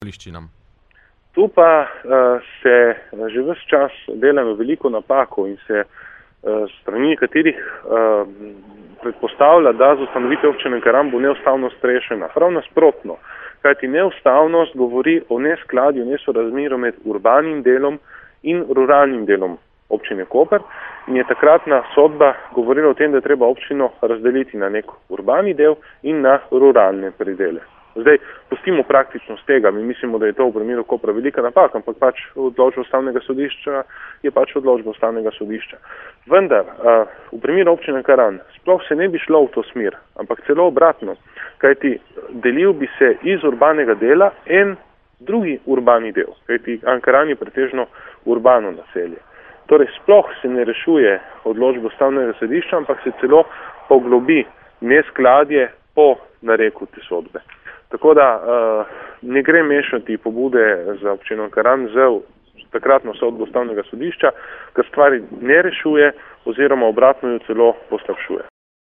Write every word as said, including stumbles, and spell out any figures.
okoliščinam? Tu pa uh, se že ves čas delamo veliko napako in se uh, strani katerih uh, predpostavlja, da z ustanovitev občine Ankaran bo neustavnost rešena. Prav nasprotno, kajti neustavnost govori o neskladju, nesorazmerju med urbanim delom in ruralnim delom občine Koper in je takratna sodba govorila o tem, da je treba občino razdeliti na nek urbani del in na ruralne predele. Zdaj, pustimo praktičnost tega, mi mislimo, da je to v primeru Kopra velika napaka, ampak pač odločba ustavnega sodišča je pač odločba ustavnega sodišča. Vendar, v primeru občine Ankaran sploh se ne bi šlo v to smer, ampak celo obratno, kajti delil bi se iz urbanega dela en drugi urbani del, kajti Ankaran je pretežno urbano naselje. Torej, sploh se ne rešuje odločbe ustavnega sodišča, ampak se celo poglobi neskladje po nareku te sodbe. Tako da uh, ne gre mešati pobude za občino Ankaran z takratno sodbo ustavnega sodišča, ker stvari ne rešuje oziroma obratno jo celo poslabšuje.